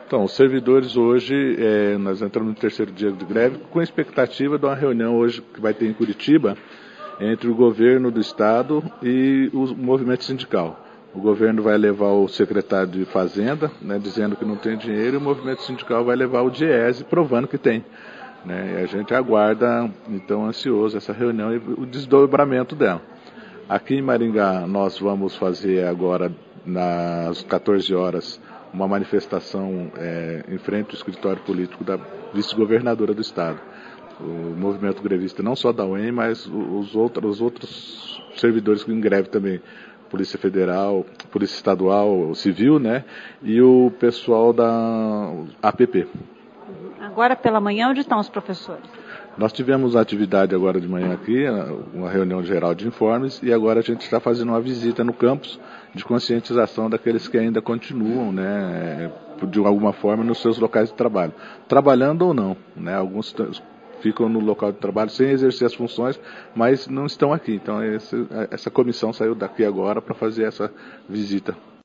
Então, os servidores hoje, nós entramos no terceiro dia de greve com a expectativa de uma reunião hoje que vai ter em Curitiba entre o governo do estado e o movimento sindical. O governo vai levar o secretário de Fazenda, né, dizendo que não tem dinheiro, e o movimento sindical vai levar o DIEESE, provando que tem. Né, e a gente aguarda, então, ansioso essa reunião e o desdobramento dela. Aqui em Maringá, nós vamos fazer agora, nas 14 horas, uma manifestação em frente ao escritório político da vice-governadora do estado. O movimento grevista, não só da UEM, mas os outros servidores em greve também. Polícia Federal, Polícia Estadual, Civil, né? E o pessoal da APP. Agora pela manhã, onde estão os professores? Nós tivemos atividade agora de manhã aqui, uma reunião geral de informes, e agora a gente está fazendo uma visita no campus de conscientização daqueles que ainda continuam, né, de alguma forma, nos seus locais de trabalho. Trabalhando ou não, né? Alguns ficam no local de trabalho sem exercer as funções, mas não estão aqui. Então essa comissão saiu daqui agora para fazer essa visita.